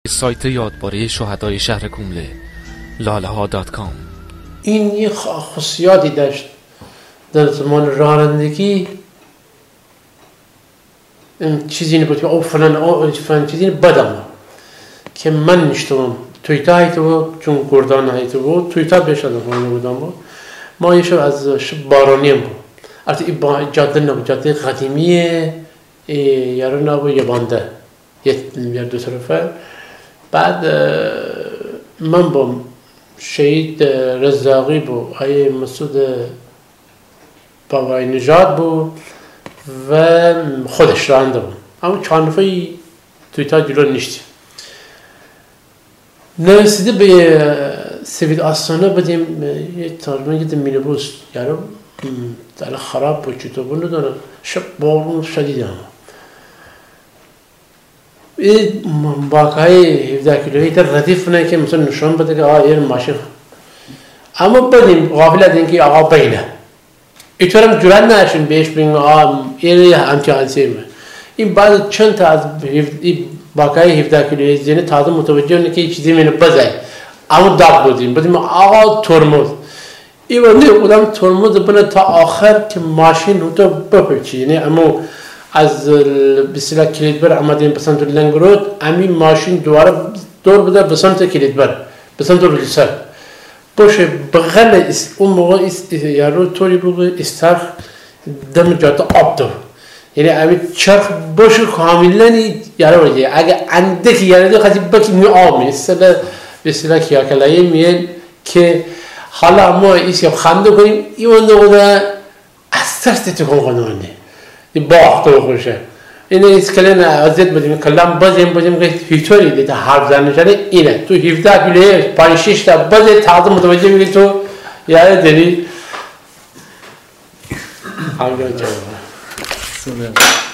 سایت یادباره شهدای شهر کومله laleha.com. این یه خصوصیاتی داشت در زمان رانندگی، چیزی نبود که او فلان چیزی بدم که من نشتم تویتا هایتو چون گردان هایتو بود تویتا بهش آدم بودم بود. ما یه شب از شب بارانیم بود، البته این جاده نبود، جاده قدیمیه یارو نبود، یه بانده یه دو طرفه. بعد من با شهید رزاقی بود، آیه مسعود بابای نژاد بود و خودش راننده بود، اما چند نفری تویتا جلو نشتیم. نرسیده به سوید آستانه بدیم یه تقریبا یه مینیبوس یارو دل خراب بود، چطور بود ندارم، شب بارون شدید هم این باقای 17 کیلویی در ردیف نه که مثلا نشان بده که این ماشین، اما بدیم غافل از اینکه آقا بینه اینطورم جرأت نشیم بهش بگیم این همچنان سیمه. این بعد چند تا از باقای 17 کیلویی زینه تازه متوجه نه که چیزی منو بزنه، اما داد بودیم بدیم آقا ترمز این ولی اونم ترمز بنا تا آخر که ماشین رو تو بپیچی، یعنی اما از بسیار کلیدبر آمدیم به سمت لنگرود، امی ماشین دوباره دور بده به سمت کلیدبر، به سمت روسر باشه بغل اون موقع یارو طوری بود استخر دم جاده آب دار، یعنی امی چرخ باشه کاملا یارو بودی اگه اندکی یارو خاطی بکی می آب میسته بسیار کیاکلایی میل که حالا ما ایسی خنده کنیم این نقطه از ترس تکون کنونه این باخت و خوشه. اینه اسکلن عزیز بدیم کلام بازیم که هیچوری دیده حرف زنشانه اینه تو 17 کیلویی 5-6 تا بازی تازه متوجه میگی تو یاد داری همین جواب.